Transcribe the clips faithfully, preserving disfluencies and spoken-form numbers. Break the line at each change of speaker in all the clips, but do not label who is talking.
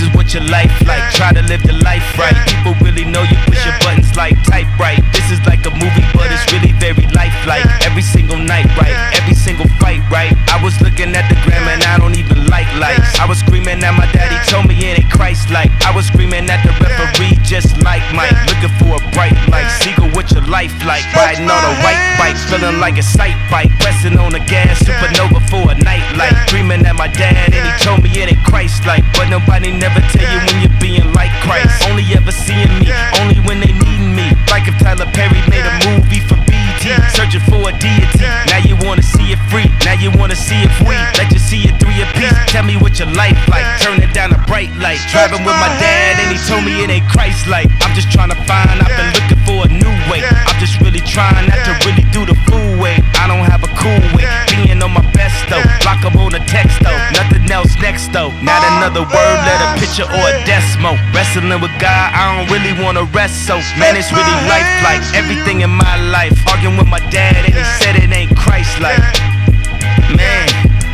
is what your life like. Try to live the life right. People really know you push your buttons like type right. This is like a movie, but it's really very lifelike. Every single night, right? Every single fight, right? I was looking at the gram and I don't even like lights. I was screaming at my daddy, told me it ain't Christ-like. I was screaming at the referee just like Mike. Looking for a bright light. Seagull, what your life like? Riding on a white bike, feeling like a sight bike. Pressing on the gas, supernova for a night light. Screaming at my dad and he told me it ain't Christ-like. But nobody never tell you when you're being like Christ. Only ever seeing me, only when they needin' me. Like if Tyler Perry made a movie for B E T, searching for a deity. Now you wanna see it free, now you wanna see if we let you see it three a piece. Tell me what your life like, turn it down a bright light. Driving with my dad and he told me it ain't Christ-like. I'm just trying to find, I've been looking for a new way. I'm just really trying not to really do the fool way. I don't have a cool way, being on my best though. Block up on a text though, nothing else next though. Not another word, let a picture or a decimal. Wrestling with God, I don't really wanna rest so. Man, it's really lifelike, everything in my life. Arguing with my dad and he said it ain't Christ-like. Man.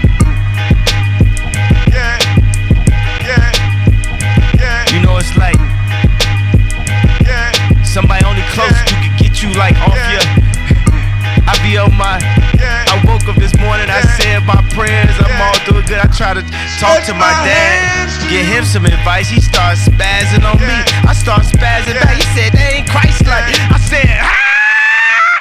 You know it's like somebody only close you can get you like off your. I be on my. I woke up this morning, I said my prayers, I'm all doing good. I try to talk to my dad, give him some advice. He starts spazzing on me, I start spazzing back. He said they ain't Christ-like. I said, ah!